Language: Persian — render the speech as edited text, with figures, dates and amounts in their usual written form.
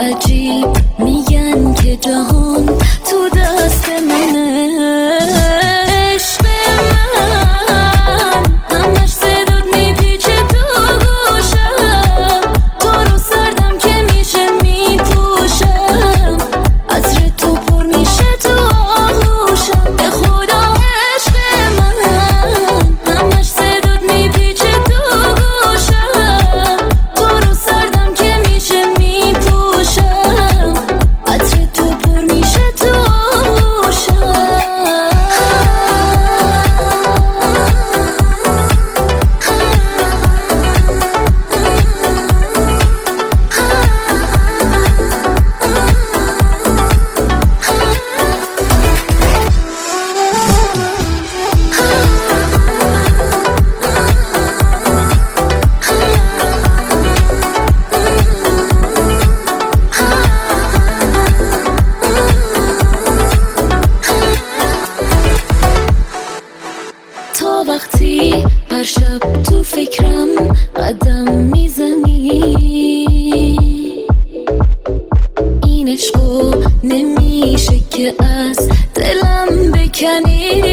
عجیب میگن که جهان تو دست منه. عشق من همش صدات میپیچه تو گوشم، تو رو سردم که میشه میپوشم، عطر تو پر میشه تو آغوشم. به خدا عشق من همش صدات میپیچه تو گوشم، تو رو سردم که میشه میپوشم، عطر تو پر میشه تو آغوشم. تا وقتی هر شب تو فکرم قدم میزنی، این عشقو نمیشه که از دلم بکنی.